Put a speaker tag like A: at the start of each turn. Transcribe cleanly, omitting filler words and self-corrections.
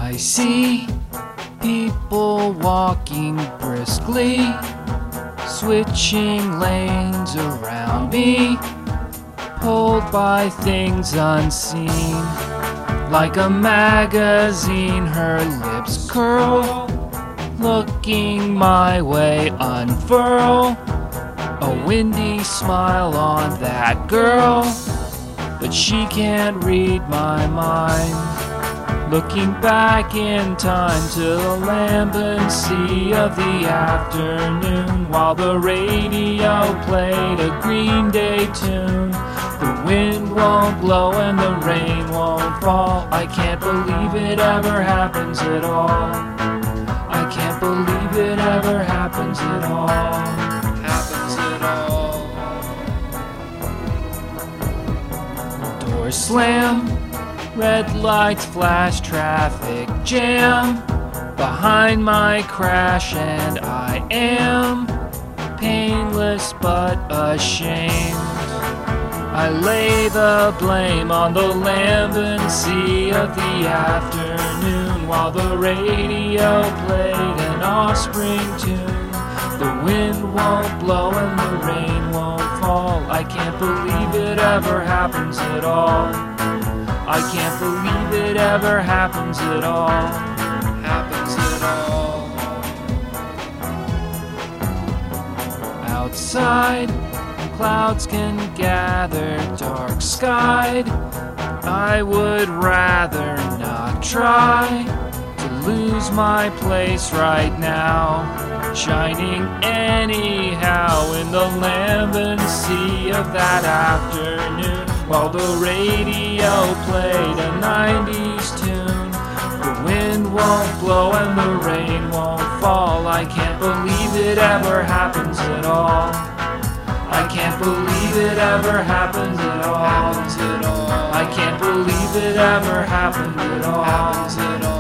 A: I see people walking briskly, switching lanes around me, pulled by things unseen. Like a magazine, her lips curl, looking my way unfurl. A windy smile on that girl, but she can't read my mind. Looking back in time to the lambent sea of the afternoon, while the radio played a Green Day tune. The wind won't blow and the rain won't fall. I can't believe it ever happens at all. I can't believe it ever happens at all. Happens at all. Doors slam, red lights flash, traffic jam behind my crash, and I am painless but ashamed. I lay the blame on the lambent sea of the afternoon, while the radio played an offspring tune. The wind won't blow and the rain won't fall. I can't believe it ever happens at all. I can't believe it ever happens at all. Happens at all. Outside, clouds can gather, dark skied. I would rather not try to lose my place right now, shining anyhow in the lambent sea of that afternoon, while the radio played a 90s tune. The wind won't blow and the rain won't fall. I can't believe it ever happens at all. I can't believe it ever happened at all. I can't believe it ever happened at all.